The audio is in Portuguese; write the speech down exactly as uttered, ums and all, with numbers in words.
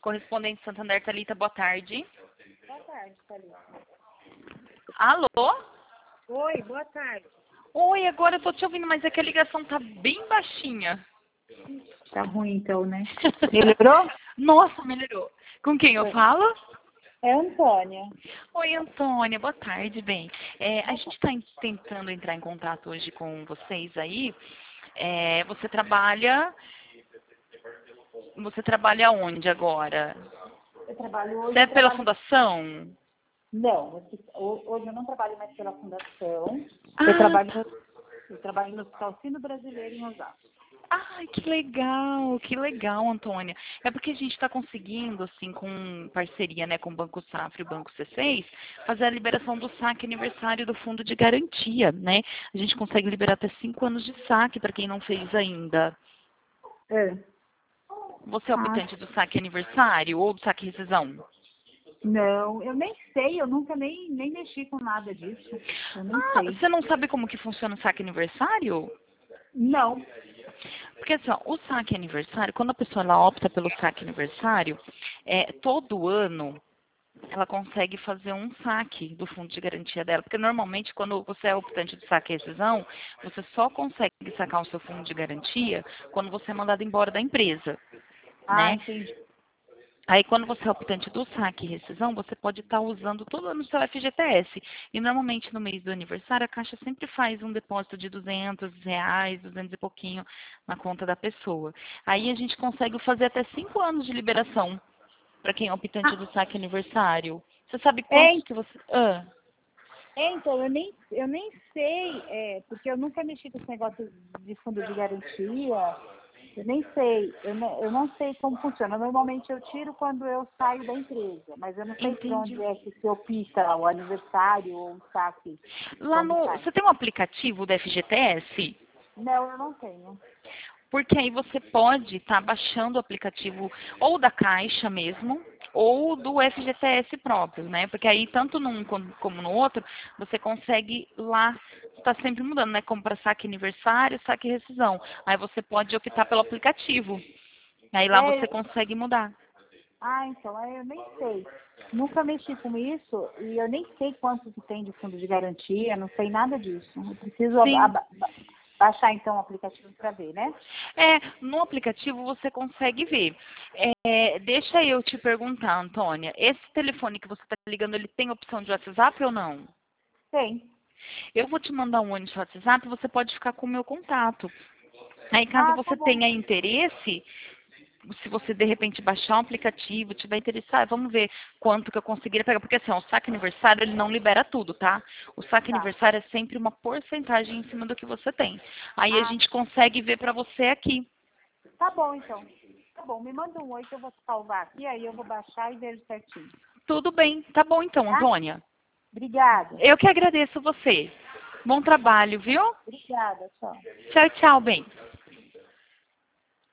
Correspondente Santander, Thalita, boa tarde. Boa tarde, Thalita. Alô? Oi, boa tarde. Oi, agora eu tô te ouvindo, mas é que a ligação tá bem baixinha. Tá ruim então, né? Melhorou? Nossa, melhorou. Com quem eu Oi. falo? É Antônia. Oi, Antônia, boa tarde, bem. É, a gente está tentando entrar em contato hoje com vocês aí. É, você trabalha... Você trabalha onde agora? Eu trabalho Você hoje, é eu pela trabalho... fundação? Não, eu- hoje eu não trabalho mais pela fundação. Eu Ah, trabalho tá. no, eu trabalho no Hospital Sino Brasileiro em Osasco. Ai, que legal, que legal, Antônia. É porque a gente está conseguindo, assim, com parceria, né, com o Banco Safra e o Banco C seis, fazer a liberação do saque aniversário do fundo de garantia, né? A gente consegue liberar até cinco anos de saque para quem não fez ainda. É. Você é Ah, optante do saque aniversário ou do saque rescisão? não, eu nem sei, eu nunca nem, nem mexi com nada disso. Eu nem Ah, sei. você não sabe como que funciona o saque aniversário? Não. Porque assim, ó, o saque aniversário, quando a pessoa ela opta pelo saque aniversário, é, todo ano ela consegue fazer um saque do fundo de garantia dela. Porque normalmente quando você é optante do saque e rescisão, você só consegue sacar o seu fundo de garantia quando você é mandado embora da empresa, Ah, né? entendi. Aí quando você é optante do saque e rescisão, você pode estar usando todo ano o seu F G T S. E normalmente no mês do aniversário, a Caixa sempre faz um depósito de duzentos reais, duzentos e pouquinho na conta da pessoa. Aí a gente consegue fazer até cinco anos de liberação para quem é optante Ah, do saque aniversário. Você sabe é, quantos que você... Ah, É, então, eu nem, eu nem sei, é, porque eu nunca mexi com esse negócio de fundo de garantia, eu nem sei, eu não, eu não sei como funciona. Normalmente eu tiro quando eu saio da empresa, mas eu não sei por entendi. onde é que se opta o aniversário ou o saque, Lá quando no... sai. Você tem um aplicativo do F G T S? Não, eu não tenho. Porque aí você pode estar baixando o aplicativo ou da Caixa mesmo, ou do F G T S próprio, né? Porque aí, tanto num como como no outro, você consegue lá, está sempre mudando, né? Como para saque aniversário, saque rescisão. Aí você pode optar pelo aplicativo. Aí lá É, você consegue mudar. ah, então, é, eu nem sei. Nunca mexi com isso e eu nem sei quanto que tem de fundo de garantia, não sei nada disso. Eu preciso aba- Sim. aba- baixar então o aplicativo para ver, né? É, no aplicativo você consegue ver. É, deixa eu te perguntar, Antônia, esse telefone que você está ligando, ele tem opção de WhatsApp ou não? Tem. Eu vou te mandar um ônibus no WhatsApp, você pode ficar com o meu contato. Aí, caso Ah, tá você bom. tenha interesse, se você de repente baixar um aplicativo, tiver interesse, ah, vamos ver quanto que eu conseguiria pegar. Porque assim, ó, o saque aniversário, ele não libera tudo, tá? O saque Tá. aniversário é sempre uma porcentagem em cima do que você tem. Aí a Ah, gente consegue ver pra você aqui. tá bom, então. Tá bom, me manda um oi que eu vou salvar aqui, aí eu vou baixar e vejo certinho. Tudo bem, tá bom então, Tá? Antônia. Obrigada. Eu que agradeço você. Bom Tá. trabalho, viu? Obrigada, tchau. Tchau, tchau, bem.